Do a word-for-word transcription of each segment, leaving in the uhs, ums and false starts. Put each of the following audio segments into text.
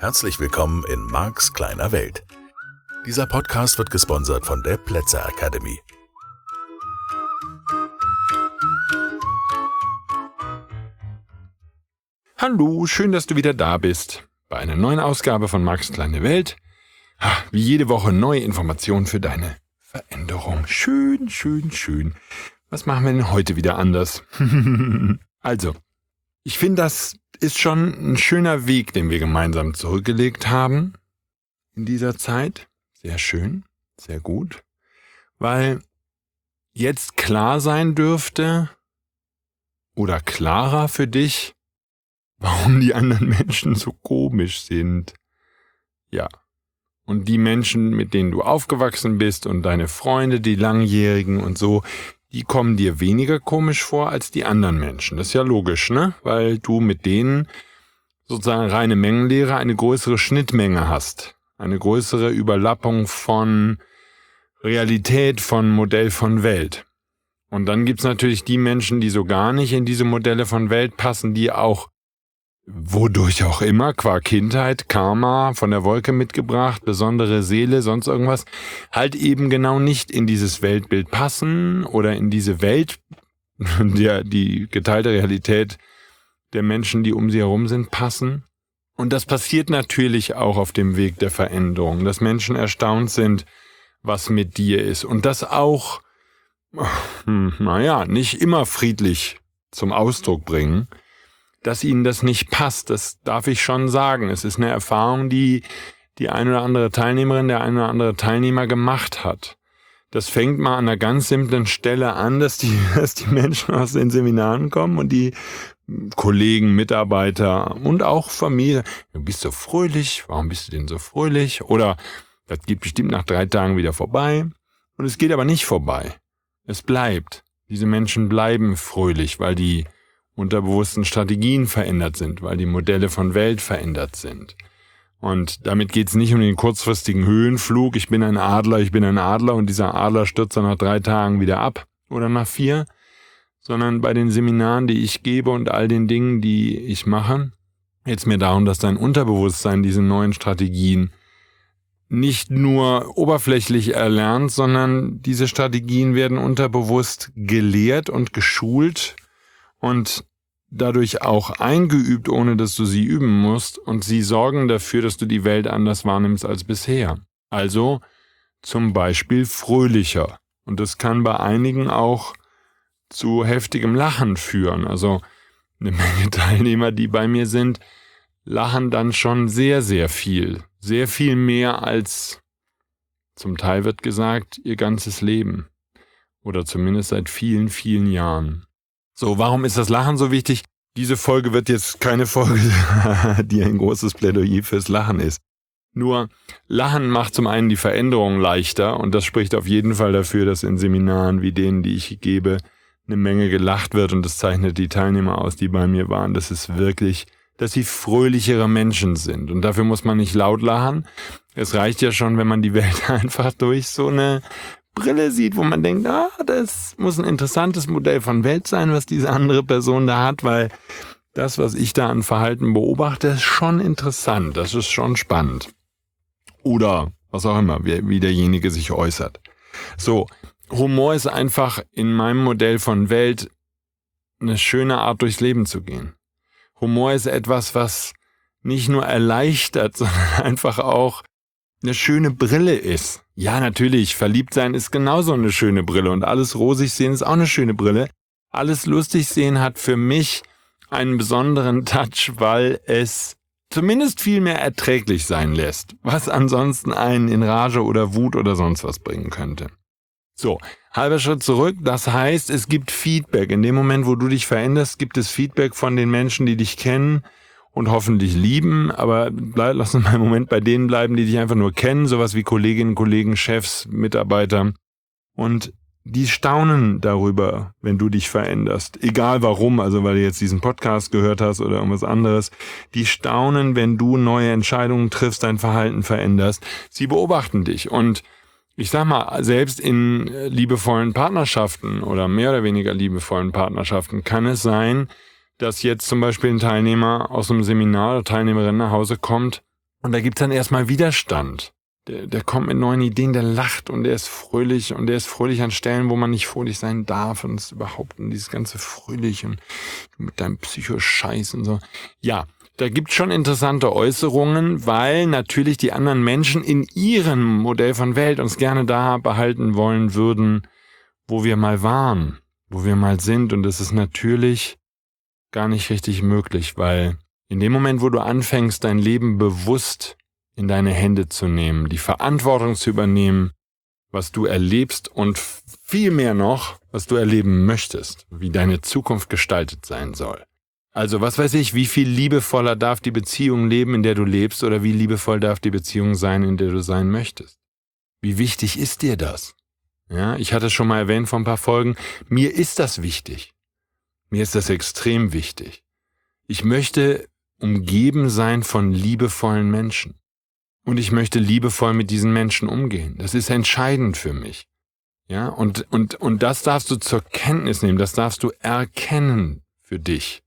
Herzlich willkommen in Marks kleiner Welt. Dieser Podcast wird gesponsert von der Plätzer Academy. Hallo, schön, dass du wieder da bist bei einer neuen Ausgabe von Marks kleine Welt. Wie jede Woche neue Informationen für deine Veränderung. Schön, schön, schön. Was machen wir denn heute wieder anders? Also, ich finde, das ist schon ein schöner Weg, den wir gemeinsam zurückgelegt haben in dieser Zeit. Sehr schön, sehr gut. Weil jetzt klar sein dürfte oder klarer für dich, warum die anderen Menschen so komisch sind. Ja. Und die Menschen, mit denen du aufgewachsen bist und deine Freunde, die Langjährigen und so, die kommen dir weniger komisch vor als die anderen Menschen. Das ist ja logisch, ne? Weil du mit denen sozusagen reine Mengenlehre eine größere Schnittmenge hast. Eine größere Überlappung von Realität, von Modell von Welt. Und dann gibt's natürlich die Menschen, die so gar nicht in diese Modelle von Welt passen, die auch wodurch auch immer, qua Kindheit, Karma, von der Wolke mitgebracht, besondere Seele, sonst irgendwas, halt eben genau nicht in dieses Weltbild passen oder in diese Welt, der, die geteilte Realität der Menschen, die um sie herum sind, passen. Und das passiert natürlich auch auf dem Weg der Veränderung, dass Menschen erstaunt sind, was mit dir ist. Und das auch, naja, nicht immer friedlich zum Ausdruck bringen, dass ihnen das nicht passt, das darf ich schon sagen. Es ist eine Erfahrung, die die eine oder andere Teilnehmerin, der eine oder andere Teilnehmer gemacht hat. Das fängt mal an einer ganz simplen Stelle an, dass die, dass die Menschen aus den Seminaren kommen und die Kollegen, Mitarbeiter und auch Familie, du bist so fröhlich, warum bist du denn so fröhlich? Oder das geht bestimmt nach drei Tagen wieder vorbei. Und es geht aber nicht vorbei. Es bleibt. Diese Menschen bleiben fröhlich, weil die unterbewussten Strategien verändert sind, weil die Modelle von Welt verändert sind. Und damit geht's nicht um den kurzfristigen Höhenflug, ich bin ein Adler, ich bin ein Adler und dieser Adler stürzt dann nach drei Tagen wieder ab oder nach vier, sondern bei den Seminaren, die ich gebe und all den Dingen, die ich mache, geht's mir darum, dass dein Unterbewusstsein diese neuen Strategien nicht nur oberflächlich erlernt, sondern diese Strategien werden unterbewusst gelehrt und geschult und dadurch auch eingeübt, ohne dass du sie üben musst, und sie sorgen dafür, dass du die Welt anders wahrnimmst als bisher. Also zum Beispiel fröhlicher. Und das kann bei einigen auch zu heftigem Lachen führen. Also eine Menge Teilnehmer, die bei mir sind, lachen dann schon sehr, sehr viel. Sehr viel mehr als, zum Teil wird gesagt, ihr ganzes Leben. Oder zumindest seit vielen, vielen Jahren. So, warum ist das Lachen so wichtig? Diese Folge wird jetzt keine Folge, die ein großes Plädoyer fürs Lachen ist. Nur, Lachen macht zum einen die Veränderung leichter und das spricht auf jeden Fall dafür, dass in Seminaren wie denen, die ich gebe, eine Menge gelacht wird und das zeichnet die Teilnehmer aus, die bei mir waren. Das ist wirklich, dass sie fröhlichere Menschen sind und dafür muss man nicht laut lachen. Es reicht ja schon, wenn man die Welt einfach durch so eine Brille sieht, wo man denkt, ah, das muss ein interessantes Modell von Welt sein, was diese andere Person da hat, weil das, was ich da an Verhalten beobachte, ist schon interessant, das ist schon spannend. Oder was auch immer, wie, wie derjenige sich äußert. So, Humor ist einfach in meinem Modell von Welt eine schöne Art, durchs Leben zu gehen. Humor ist etwas, was nicht nur erleichtert, sondern einfach auch eine schöne Brille ist. Ja, natürlich, verliebt sein ist genauso eine schöne Brille und alles rosig sehen ist auch eine schöne Brille. Alles lustig sehen hat für mich einen besonderen Touch, weil es zumindest viel mehr erträglich sein lässt, was ansonsten einen in Rage oder Wut oder sonst was bringen könnte. So, halber Schritt zurück, das heißt, es gibt Feedback. In dem Moment, wo du dich veränderst, gibt es Feedback von den Menschen, die dich kennen und hoffentlich lieben, aber bleib, lass uns mal einen Moment bei denen bleiben, die dich einfach nur kennen, sowas wie Kolleginnen, Kollegen, Chefs, Mitarbeiter. Und die staunen darüber, wenn du dich veränderst. Egal warum, also weil du jetzt diesen Podcast gehört hast oder irgendwas anderes. Die staunen, wenn du neue Entscheidungen triffst, dein Verhalten veränderst. Sie beobachten dich und ich sag mal, selbst in liebevollen Partnerschaften oder mehr oder weniger liebevollen Partnerschaften kann es sein, dass jetzt zum Beispiel ein Teilnehmer aus einem Seminar oder Teilnehmerin nach Hause kommt Und da gibt's dann erstmal Widerstand. Der, der kommt mit neuen Ideen, der lacht und der ist fröhlich und der ist fröhlich an Stellen, wo man nicht fröhlich sein darf und es ist überhaupt dieses ganze fröhlich und mit deinem Psycho-Scheiß und so. Ja, da gibt's schon interessante Äußerungen, weil natürlich die anderen Menschen in ihrem Modell von Welt uns gerne da behalten wollen würden, wo wir mal waren, wo wir mal sind. Und das ist natürlich gar nicht richtig möglich, weil in dem Moment, wo du anfängst, dein Leben bewusst in deine Hände zu nehmen, die Verantwortung zu übernehmen, was du erlebst und viel mehr noch, was du erleben möchtest, wie deine Zukunft gestaltet sein soll. Also was weiß ich, wie viel liebevoller darf die Beziehung leben, in der du lebst, oder wie liebevoll darf die Beziehung sein, in der du sein möchtest? Wie wichtig ist dir das? Ja, ich hatte es schon mal erwähnt vor ein paar Folgen, mir ist das wichtig. Mir ist das extrem wichtig. Ich möchte umgeben sein von liebevollen Menschen. Und ich möchte liebevoll mit diesen Menschen umgehen. Das ist entscheidend für mich. Ja, und, und, und das darfst du zur Kenntnis nehmen, das darfst du erkennen für dich,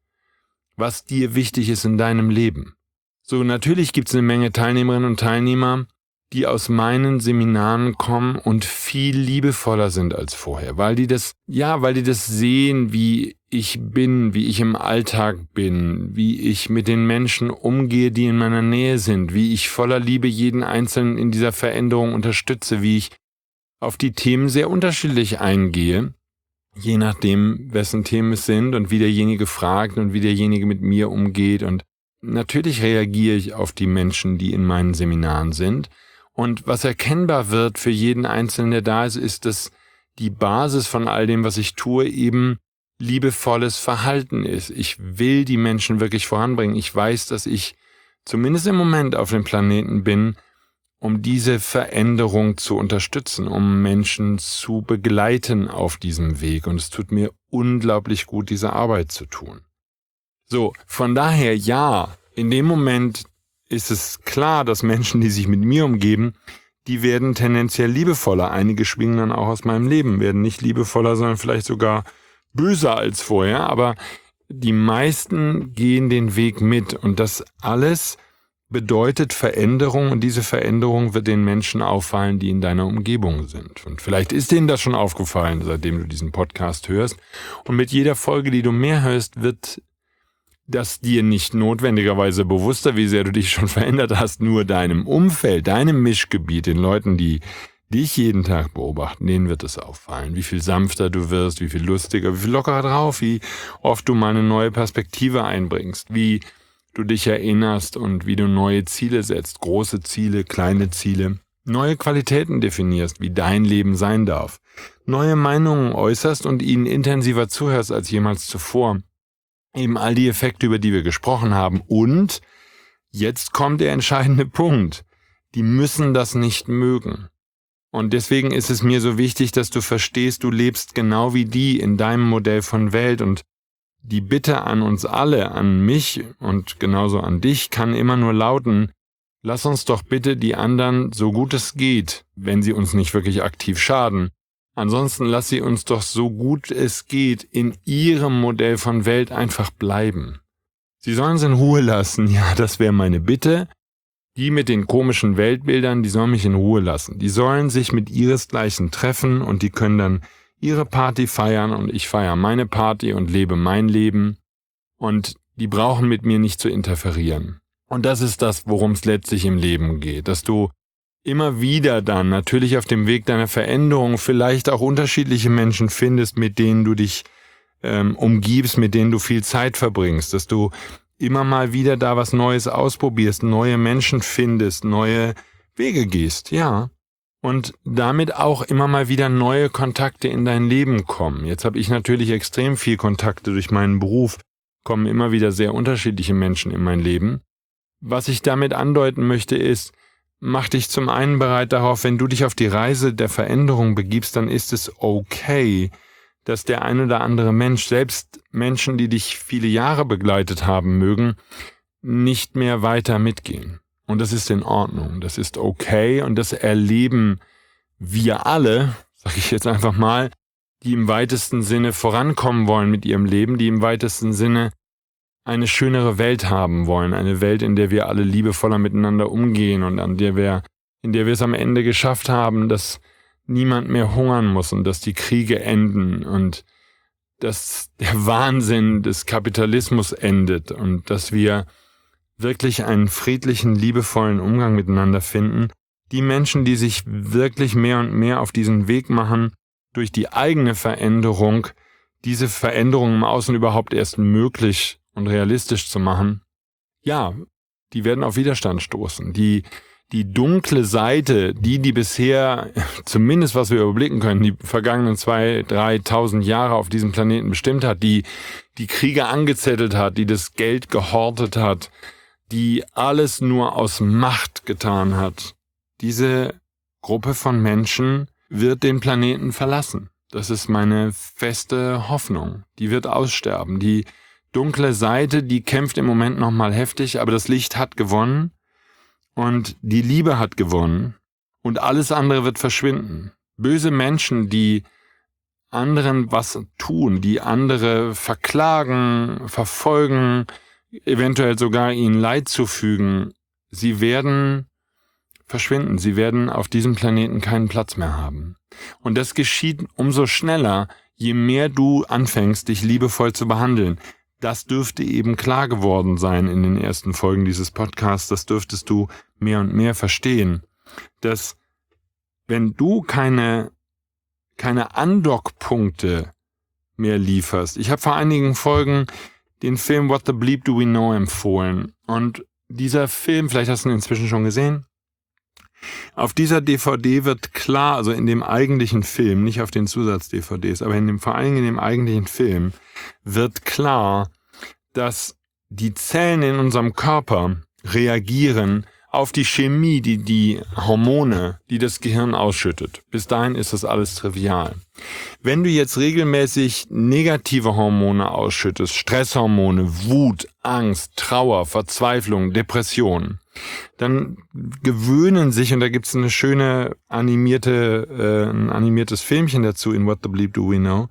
was dir wichtig ist in deinem Leben. So, natürlich gibt es eine Menge Teilnehmerinnen und Teilnehmer, die aus meinen Seminaren kommen und viel liebevoller sind als vorher, weil die das, ja, weil die das sehen, wie ich bin, wie ich im Alltag bin, wie ich mit den Menschen umgehe, die in meiner Nähe sind, wie ich voller Liebe jeden Einzelnen in dieser Veränderung unterstütze, wie ich auf die Themen sehr unterschiedlich eingehe, je nachdem, wessen Themen es sind und wie derjenige fragt und wie derjenige mit mir umgeht. Und natürlich reagiere ich auf die Menschen, die in meinen Seminaren sind. Und was erkennbar wird für jeden Einzelnen, der da ist, ist, dass die Basis von all dem, was ich tue, eben liebevolles Verhalten ist. Ich will die Menschen wirklich voranbringen. Ich weiß, dass ich zumindest im Moment auf dem Planeten bin, um diese Veränderung zu unterstützen, um Menschen zu begleiten auf diesem Weg. Und es tut mir unglaublich gut, diese Arbeit zu tun. So, von daher ja, in dem Moment ist es klar, dass Menschen, die sich mit mir umgeben, die werden tendenziell liebevoller. Einige schwingen dann auch aus meinem Leben, werden nicht liebevoller, sondern vielleicht sogar böser als vorher. Aber die meisten gehen den Weg mit. Und das alles bedeutet Veränderung. Und diese Veränderung wird den Menschen auffallen, die in deiner Umgebung sind. Und vielleicht ist denen das schon aufgefallen, seitdem du diesen Podcast hörst. Und mit jeder Folge, die du mehr hörst, wird das dir nicht notwendigerweise bewusster, wie sehr du dich schon verändert hast, nur deinem Umfeld, deinem Mischgebiet, den Leuten, die dich jeden Tag beobachten, denen wird es auffallen, wie viel sanfter du wirst, wie viel lustiger, wie viel lockerer drauf, wie oft du mal eine neue Perspektive einbringst, wie du dich erinnerst und wie du neue Ziele setzt, große Ziele, kleine Ziele, neue Qualitäten definierst, wie dein Leben sein darf, neue Meinungen äußerst und ihnen intensiver zuhörst als jemals zuvor. Eben all die Effekte, über die wir gesprochen haben. Und jetzt kommt der entscheidende Punkt. Die müssen das nicht mögen. Und deswegen ist es mir so wichtig, dass du verstehst, du lebst genau wie die in deinem Modell von Welt. Und die Bitte an uns alle, an mich und genauso an dich, kann immer nur lauten, lass uns doch bitte die anderen, so gut es geht, wenn sie uns nicht wirklich aktiv schaden, ansonsten lass sie uns doch so gut es geht in ihrem Modell von Welt einfach bleiben. Sie sollen es in Ruhe lassen, ja, das wäre meine Bitte. Die mit den komischen Weltbildern, die sollen mich in Ruhe lassen. Die sollen sich mit ihresgleichen treffen und die können dann ihre Party feiern und ich feiere meine Party und lebe mein Leben. Und die brauchen mit mir nicht zu interferieren. Und das ist das, worum es letztlich im Leben geht, dass du immer wieder dann natürlich auf dem Weg deiner Veränderung vielleicht auch unterschiedliche Menschen findest, mit denen du dich ähm, umgibst, mit denen du viel Zeit verbringst, dass du immer mal wieder da was Neues ausprobierst, neue Menschen findest, neue Wege gehst, ja. Und damit auch immer mal wieder neue Kontakte in dein Leben kommen. Jetzt habe ich natürlich extrem viel Kontakte durch meinen Beruf, kommen immer wieder sehr unterschiedliche Menschen in mein Leben. Was ich damit andeuten möchte ist, mach dich zum einen bereit darauf, wenn du dich auf die Reise der Veränderung begibst, dann ist es okay, dass der ein oder andere Mensch, selbst Menschen, die dich viele Jahre begleitet haben mögen, nicht mehr weiter mitgehen. Und das ist in Ordnung, das ist okay und das erleben wir alle, sage ich jetzt einfach mal, die im weitesten Sinne vorankommen wollen mit ihrem Leben, die im weitesten Sinne eine schönere Welt haben wollen, eine Welt, in der wir alle liebevoller miteinander umgehen und an der wir, in der wir es am Ende geschafft haben, dass niemand mehr hungern muss und dass die Kriege enden und dass der Wahnsinn des Kapitalismus endet und dass wir wirklich einen friedlichen, liebevollen Umgang miteinander finden. Die Menschen, die sich wirklich mehr und mehr auf diesen Weg machen, durch die eigene Veränderung, diese Veränderung im Außen überhaupt erst möglich und realistisch zu machen, ja, die werden auf Widerstand stoßen. Die, die dunkle Seite, die, die bisher, zumindest was wir überblicken können, die vergangenen zwei, dreitausend Jahre auf diesem Planeten bestimmt hat, die die Kriege angezettelt hat, die das Geld gehortet hat, die alles nur aus Macht getan hat, diese Gruppe von Menschen wird den Planeten verlassen. Das ist meine feste Hoffnung. Die wird aussterben. Die dunkle Seite, die kämpft im Moment nochmal heftig, aber das Licht hat gewonnen und die Liebe hat gewonnen und alles andere wird verschwinden. Böse Menschen, die anderen was tun, die andere verklagen, verfolgen, eventuell sogar ihnen Leid zufügen, sie werden verschwinden. Sie werden auf diesem Planeten keinen Platz mehr haben. Und das geschieht umso schneller, je mehr du anfängst, dich liebevoll zu behandeln. Das dürfte eben klar geworden sein in den ersten Folgen dieses Podcasts. Das dürftest du mehr und mehr verstehen, dass wenn du keine, keine Andockpunkte mehr lieferst. Ich habe vor einigen Folgen den Film What the Bleep Do We Know empfohlen. Und dieser Film, vielleicht hast du ihn inzwischen schon gesehen, auf dieser D V D wird klar, also in dem eigentlichen Film, nicht auf den Zusatz-D V Ds, aber in dem, vor allem in dem eigentlichen Film, wird klar, dass die Zellen in unserem Körper reagieren auf die Chemie, die die Hormone, die das Gehirn ausschüttet. Bis dahin ist das alles trivial. Wenn du jetzt regelmäßig negative Hormone ausschüttest, Stresshormone, Wut, Angst, Trauer, Verzweiflung, Depression, dann gewöhnen sich, und da gibt es eine schöne animierte, äh, ein animiertes Filmchen dazu in What the Bleep Do We Know,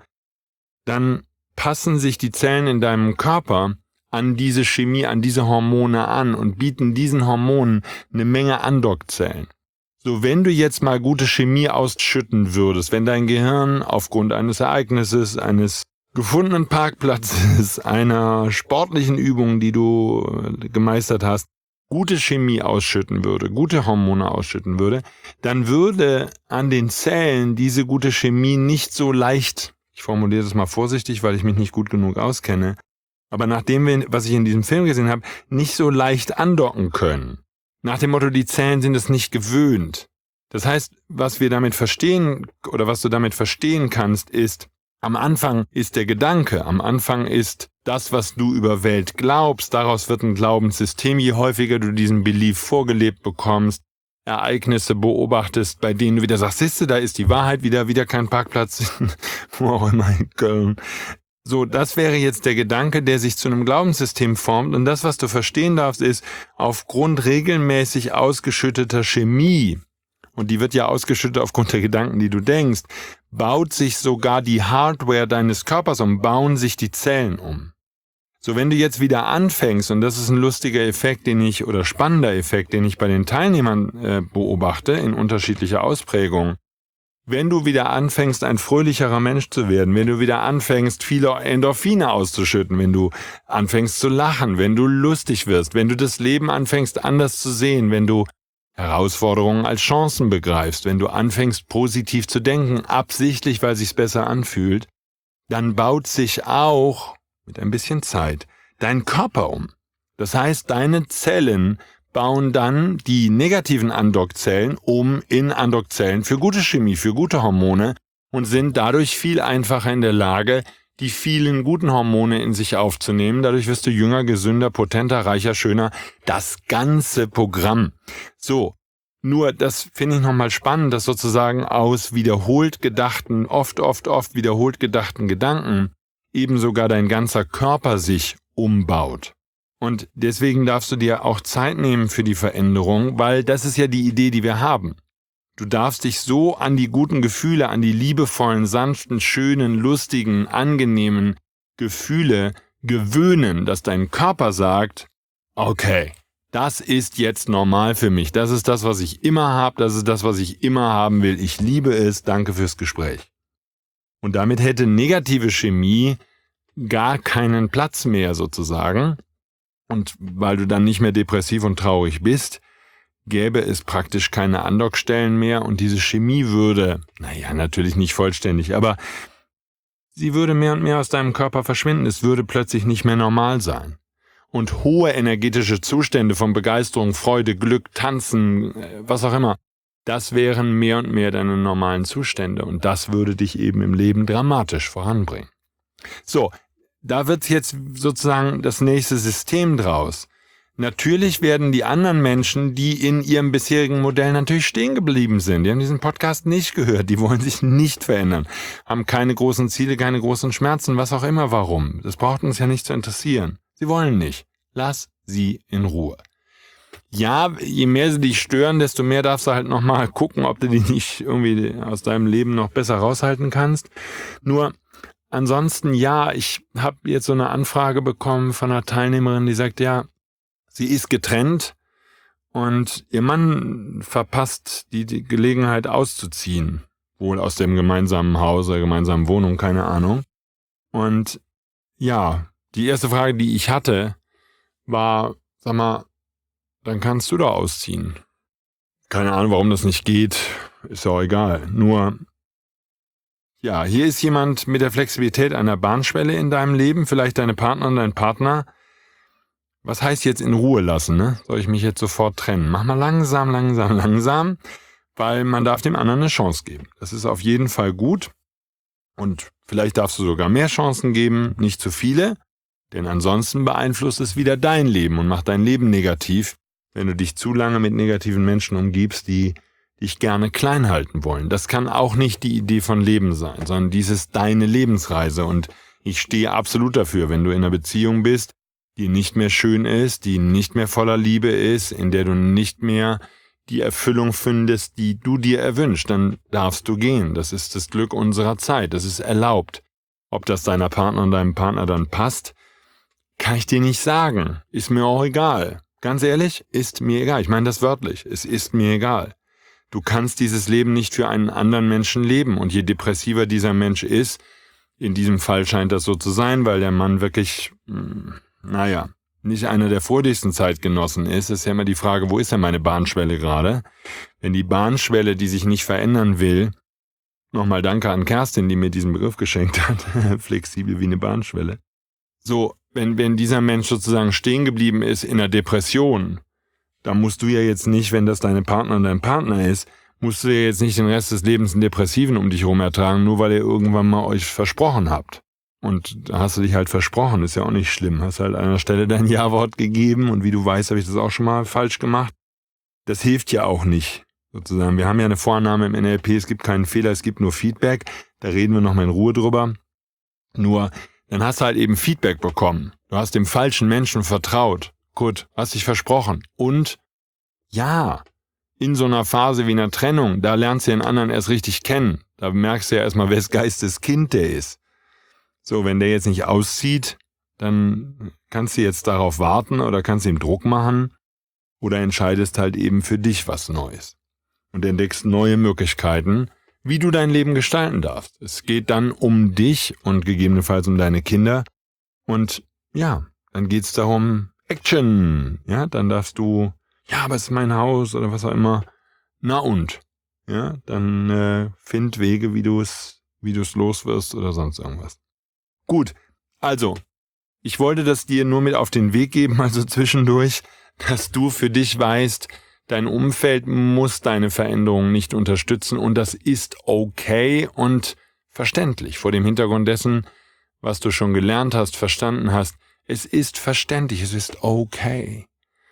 dann passen sich die Zellen in deinem Körper an diese Chemie, an diese Hormone an und bieten diesen Hormonen eine Menge Andockzellen. So, wenn du jetzt mal gute Chemie ausschütten würdest, wenn dein Gehirn aufgrund eines Ereignisses, eines gefundenen Parkplatzes, einer sportlichen Übung, die du gemeistert hast, gute Chemie ausschütten würde, gute Hormone ausschütten würde, dann würde an den Zellen diese gute Chemie nicht so leicht, ich formuliere das mal vorsichtig, weil ich mich nicht gut genug auskenne, aber nach dem, was ich in diesem Film gesehen habe, nicht so leicht andocken können. Nach dem Motto, die Zellen sind es nicht gewöhnt. Das heißt, was wir damit verstehen oder was du damit verstehen kannst, ist, am Anfang ist der Gedanke, am Anfang ist das, was du über Welt glaubst, daraus wird ein Glaubenssystem, je häufiger du diesen Belief vorgelebt bekommst, Ereignisse beobachtest, bei denen du wieder sagst, siehste, da ist die Wahrheit, wieder, wieder kein Parkplatz, wo auch immer in Köln. So, das wäre jetzt der Gedanke, der sich zu einem Glaubenssystem formt, und das, was du verstehen darfst, ist, aufgrund regelmäßig ausgeschütteter Chemie, und die wird ja ausgeschüttet aufgrund der Gedanken, die du denkst, baut sich sogar die Hardware deines Körpers um, bauen sich die Zellen um. So, wenn du jetzt wieder anfängst, und das ist ein lustiger Effekt, den ich, oder spannender Effekt, den ich bei den Teilnehmern äh, beobachte, in unterschiedlicher Ausprägung, wenn du wieder anfängst, ein fröhlicherer Mensch zu werden, wenn du wieder anfängst, viele Endorphine auszuschütten, wenn du anfängst zu lachen, wenn du lustig wirst, wenn du das Leben anfängst anders zu sehen, wenn du Herausforderungen als Chancen begreifst, wenn du anfängst, positiv zu denken, absichtlich, weil sich's besser anfühlt, dann baut sich auch, mit ein bisschen Zeit, dein Körper um. Das heißt, deine Zellen bauen dann die negativen Andockzellen um in Andockzellen für gute Chemie, für gute Hormone und sind dadurch viel einfacher in der Lage, die vielen guten Hormone in sich aufzunehmen. Dadurch wirst du jünger, gesünder, potenter, reicher, schöner. Das ganze Programm. So, nur das finde ich nochmal spannend, dass sozusagen aus wiederholt gedachten, oft, oft, oft wiederholt gedachten Gedanken eben sogar dein ganzer Körper sich umbaut. Und deswegen darfst du dir auch Zeit nehmen für die Veränderung, weil das ist ja die Idee, die wir haben. Du darfst dich so an die guten Gefühle, an die liebevollen, sanften, schönen, lustigen, angenehmen Gefühle gewöhnen, dass dein Körper sagt, okay, das ist jetzt normal für mich, das ist das, was ich immer habe, das ist das, was ich immer haben will, ich liebe es, danke fürs Gespräch. Und damit hätte negative Chemie gar keinen Platz mehr sozusagen. Und weil du dann nicht mehr depressiv und traurig bist, gäbe es praktisch keine Andockstellen mehr und diese Chemie würde, naja, natürlich nicht vollständig, aber sie würde mehr und mehr aus deinem Körper verschwinden. Es würde plötzlich nicht mehr normal sein. Und hohe energetische Zustände von Begeisterung, Freude, Glück, Tanzen, was auch immer, das wären mehr und mehr deine normalen Zustände und das würde dich eben im Leben dramatisch voranbringen. So, da wird jetzt sozusagen das nächste System draus. Natürlich werden die anderen Menschen, die in ihrem bisherigen Modell natürlich stehen geblieben sind, die haben diesen Podcast nicht gehört, die wollen sich nicht verändern, haben keine großen Ziele, keine großen Schmerzen, was auch immer, warum. Das braucht uns ja nicht zu interessieren. Sie wollen nicht. Lass sie in Ruhe. Ja, je mehr sie dich stören, desto mehr darfst du halt nochmal gucken, ob du die nicht irgendwie aus deinem Leben noch besser raushalten kannst. Nur ansonsten, ja, ich habe jetzt so eine Anfrage bekommen von einer Teilnehmerin, die sagt, ja, sie ist getrennt und ihr Mann verpasst die, die Gelegenheit auszuziehen. Wohl aus dem gemeinsamen Haus oder gemeinsamen Wohnung, keine Ahnung. Und ja, die erste Frage, die ich hatte, war, sag mal, dann kannst du da ausziehen. Keine Ahnung, warum das nicht geht, ist ja auch egal. Nur, ja, hier ist jemand mit der Flexibilität einer Bahnschwelle in deinem Leben, vielleicht deine Partnerin, dein Partner. Was heißt jetzt in Ruhe lassen, ne? Soll ich mich jetzt sofort trennen? Mach mal langsam, langsam, langsam, weil man darf dem anderen eine Chance geben. Das ist auf jeden Fall gut und vielleicht darfst du sogar mehr Chancen geben, nicht zu viele, denn ansonsten beeinflusst es wieder dein Leben und macht dein Leben negativ, wenn du dich zu lange mit negativen Menschen umgibst, die dich gerne klein halten wollen. Das kann auch nicht die Idee von Leben sein, sondern dies ist deine Lebensreise und ich stehe absolut dafür, wenn du in einer Beziehung bist, die nicht mehr schön ist, die nicht mehr voller Liebe ist, in der du nicht mehr die Erfüllung findest, die du dir erwünschst, dann darfst du gehen. Das ist das Glück unserer Zeit, das ist erlaubt. Ob das deiner Partner und deinem Partner dann passt, kann ich dir nicht sagen. Ist mir auch egal. Ganz ehrlich, ist mir egal. Ich meine das wörtlich. Es ist mir egal. Du kannst dieses Leben nicht für einen anderen Menschen leben. Und je depressiver dieser Mensch ist, in diesem Fall scheint das so zu sein, weil der Mann wirklich, naja, nicht einer der freudigsten Zeitgenossen ist, ist ja immer die Frage, wo ist denn meine Bahnschwelle gerade? Wenn die Bahnschwelle, die sich nicht verändern will, nochmal danke an Kerstin, die mir diesen Begriff geschenkt hat, flexibel wie eine Bahnschwelle. So, wenn, wenn dieser Mensch sozusagen stehen geblieben ist in einer Depression, dann musst du ja jetzt nicht, wenn das deine Partnerin dein Partner ist, musst du ja jetzt nicht den Rest des Lebens einen Depressiven um dich herum ertragen, nur weil ihr irgendwann mal euch versprochen habt. Und da hast du dich halt versprochen, ist ja auch nicht schlimm. Hast halt an einer Stelle dein Ja-Wort gegeben und wie du weißt, habe ich das auch schon mal falsch gemacht. Das hilft ja auch nicht, sozusagen. Wir haben ja eine Vorannahme im N L P, es gibt keinen Fehler, es gibt nur Feedback. Da reden wir nochmal in Ruhe drüber. Nur, dann hast du halt eben Feedback bekommen. Du hast dem falschen Menschen vertraut. Gut, hast dich versprochen. Und ja, in so einer Phase wie einer Trennung, da lernst du den anderen erst richtig kennen. Da merkst du ja erstmal, wes Geistes Kind der ist. So, wenn der jetzt nicht auszieht, dann kannst du jetzt darauf warten oder kannst ihm Druck machen oder entscheidest halt eben für dich was Neues und entdeckst neue Möglichkeiten, wie du dein Leben gestalten darfst. Es geht dann um dich und gegebenenfalls um deine Kinder und ja, dann geht's darum, Action, ja, dann darfst du, ja, aber es ist mein Haus oder was auch immer, na und, ja, dann äh, find Wege, wie du es, wie du es los wirst oder sonst irgendwas. Gut, also, ich wollte das dir nur mit auf den Weg geben, also zwischendurch, dass du für dich weißt, dein Umfeld muss deine Veränderungen nicht unterstützen und das ist okay und verständlich vor dem Hintergrund dessen, was du schon gelernt hast, verstanden hast. Es ist verständlich, es ist okay.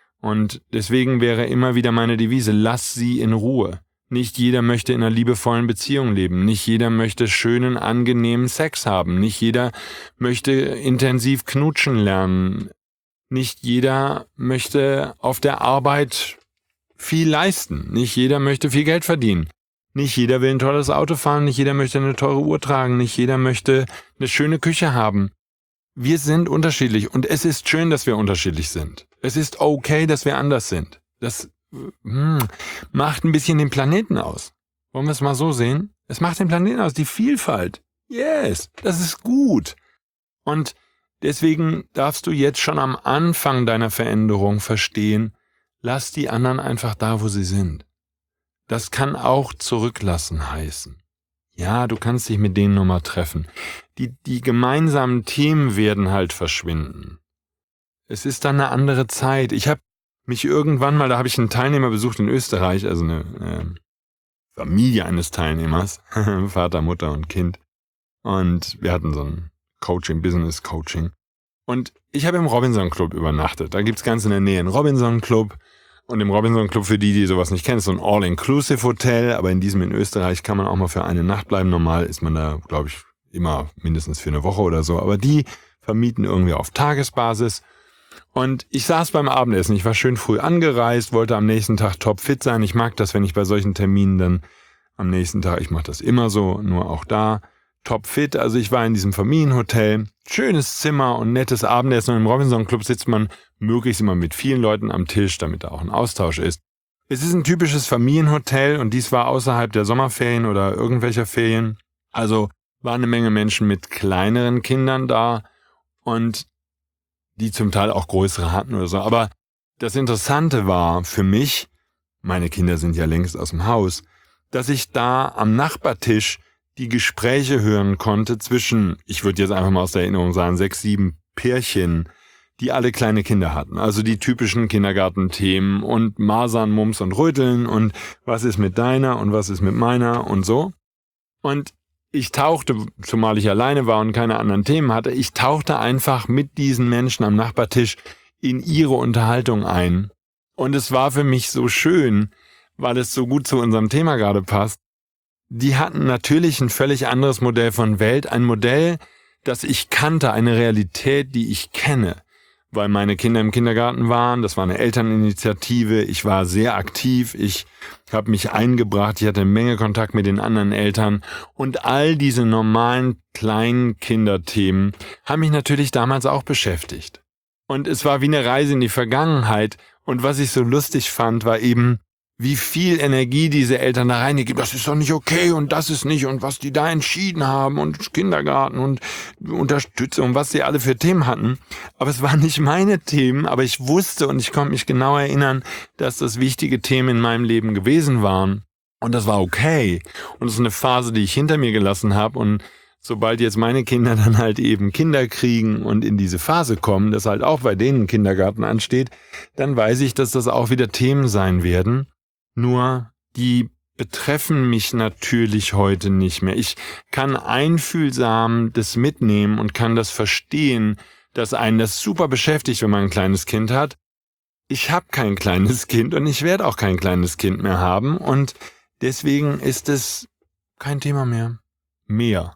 Und deswegen wäre immer wieder meine Devise, lass sie in Ruhe. Nicht jeder möchte in einer liebevollen Beziehung leben. Nicht jeder möchte schönen, angenehmen Sex haben. Nicht jeder möchte intensiv knutschen lernen. Nicht jeder möchte auf der Arbeit viel leisten. Nicht jeder möchte viel Geld verdienen. Nicht jeder will ein tolles Auto fahren. Nicht jeder möchte eine teure Uhr tragen. Nicht jeder möchte eine schöne Küche haben. wir sind unterschiedlich und es ist schön, dass wir unterschiedlich sind. Es ist okay, dass wir anders sind. Das hm, macht ein bisschen den Planeten aus. Wollen wir es mal so sehen? Es macht den Planeten aus, die Vielfalt. Yes, das ist gut. Und deswegen darfst du jetzt schon am Anfang deiner Veränderung verstehen, lass die anderen einfach da, wo sie sind. Das kann auch zurücklassen heißen. Ja, du kannst dich mit denen nochmal treffen. Die, die gemeinsamen Themen werden halt verschwinden. Es ist dann eine andere Zeit. Ich habe mich irgendwann mal, da habe ich einen Teilnehmer besucht in Österreich, also eine äh, Familie eines Teilnehmers, Vater, Mutter und Kind. Und wir hatten so ein Coaching, Business Coaching. Und ich habe im Robinson Club übernachtet. Da gibt's ganz in der Nähe einen Robinson Club. Und im Robinson Club, für die, die sowas nicht kennen, ist so ein All-Inclusive-Hotel. Aber in diesem in Österreich kann man auch mal für eine Nacht bleiben. Normal ist man da, glaube ich, immer mindestens für eine Woche oder so. Aber die vermieten irgendwie auf Tagesbasis. Und ich saß beim Abendessen. Ich war schön früh angereist, wollte am nächsten Tag topfit sein. Ich mag das, wenn ich bei solchen Terminen dann am nächsten Tag, ich mache das immer so, nur auch da, topfit. Also ich war in diesem Familienhotel, schönes Zimmer und nettes Abendessen. Und im Robinson Club sitzt man möglichst immer mit vielen Leuten am Tisch, damit da auch ein Austausch ist. Es ist ein typisches Familienhotel und dies war außerhalb der Sommerferien oder irgendwelcher Ferien. Also war eine Menge Menschen mit kleineren Kindern da und die zum Teil auch größere hatten oder so. Aber das Interessante war für mich, meine Kinder sind ja längst aus dem Haus, dass ich da am Nachbartisch die Gespräche hören konnte zwischen, ich würde jetzt einfach mal aus der Erinnerung sagen, sechs, sieben Pärchen, die alle kleine Kinder hatten. Also die typischen Kindergartenthemen und Masern, Mumps und Röteln und was ist mit deiner und was ist mit meiner und so. Und ich tauchte, zumal ich alleine war und keine anderen Themen hatte, ich tauchte einfach mit diesen Menschen am Nachbartisch in ihre Unterhaltung ein. Und es war für mich so schön, weil es so gut zu unserem Thema gerade passt. Die hatten natürlich ein völlig anderes Modell von Welt, ein Modell, das ich kannte, eine Realität, die ich kenne, weil meine Kinder im Kindergarten waren, das war eine Elterninitiative, ich war sehr aktiv, ich habe mich eingebracht, ich hatte eine Menge Kontakt mit den anderen Eltern und all diese normalen kleinen Kinderthemen haben mich natürlich damals auch beschäftigt. Und es war wie eine Reise in die Vergangenheit und was ich so lustig fand, war eben, wie viel Energie diese Eltern da reingeben, das ist doch nicht okay und das ist nicht und was die da entschieden haben und Kindergarten und Unterstützung, was sie alle für Themen hatten. Aber es waren nicht meine Themen, aber ich wusste und ich konnte mich genau erinnern, dass das wichtige Themen in meinem Leben gewesen waren. Und das war okay. Und das ist eine Phase, die ich hinter mir gelassen habe und sobald jetzt meine Kinder dann halt eben Kinder kriegen und in diese Phase kommen, dass halt auch bei denen Kindergarten ansteht, dann weiß ich, dass das auch wieder Themen sein werden. Nur, die betreffen mich natürlich heute nicht mehr. Ich kann einfühlsam das mitnehmen und kann das verstehen, dass einen das super beschäftigt, wenn man ein kleines Kind hat. Ich habe kein kleines Kind und ich werde auch kein kleines Kind mehr haben und deswegen ist es kein Thema mehr. Mehr.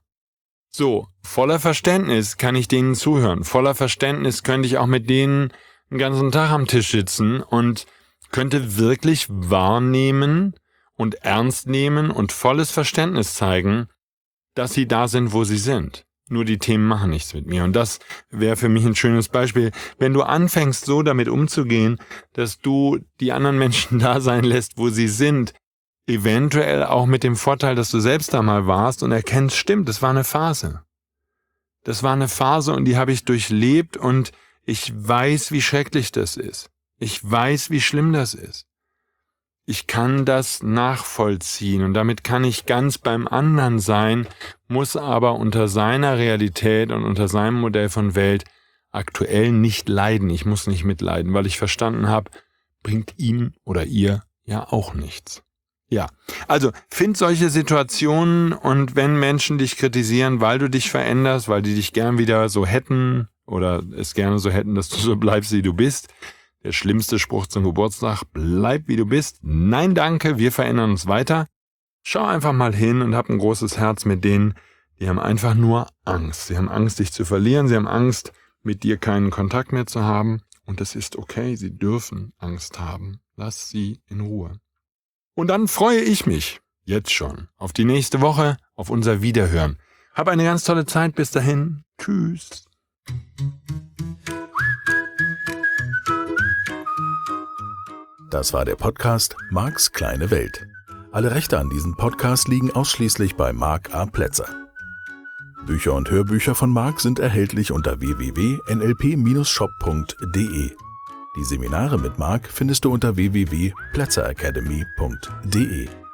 So, voller Verständnis kann ich denen zuhören. Voller Verständnis könnte ich auch mit denen den ganzen Tag am Tisch sitzen und könnte wirklich wahrnehmen und ernst nehmen und volles Verständnis zeigen, dass sie da sind, wo sie sind. Nur die Themen machen nichts mit mir. Und das wäre für mich ein schönes Beispiel. Wenn du anfängst, so damit umzugehen, dass du die anderen Menschen da sein lässt, wo sie sind, eventuell auch mit dem Vorteil, dass du selbst da mal warst und erkennst, stimmt, das war eine Phase. Das war eine Phase und die habe ich durchlebt und ich weiß, wie schrecklich das ist. Ich weiß, wie schlimm das ist. Ich kann das nachvollziehen und damit kann ich ganz beim anderen sein, muss aber unter seiner Realität und unter seinem Modell von Welt aktuell nicht leiden. Ich muss nicht mitleiden, weil ich verstanden habe, bringt ihm oder ihr ja auch nichts. Ja, also find solche Situationen und wenn Menschen dich kritisieren, weil du dich veränderst, weil die dich gern wieder so hätten oder es gerne so hätten, dass du so bleibst, wie du bist, der schlimmste Spruch zum Geburtstag, bleib wie du bist. Nein, danke, wir verändern uns weiter. Schau einfach mal hin und hab ein großes Herz mit denen, die haben einfach nur Angst. Sie haben Angst, dich zu verlieren. Sie haben Angst, mit dir keinen Kontakt mehr zu haben. Und das ist okay, sie dürfen Angst haben. Lass sie in Ruhe. Und dann freue ich mich, jetzt schon, auf die nächste Woche, auf unser Wiederhören. Hab eine ganz tolle Zeit bis dahin. Tschüss. Das war der Podcast Marks kleine Welt. Alle Rechte an diesem Podcast liegen ausschließlich bei Mark A. Plätzer. Bücher und Hörbücher von Mark sind erhältlich unter w w w punkt n l p Bindestrich shop punkt d e. Die Seminare mit Mark findest du unter w w w punkt plätzer academy punkt d e.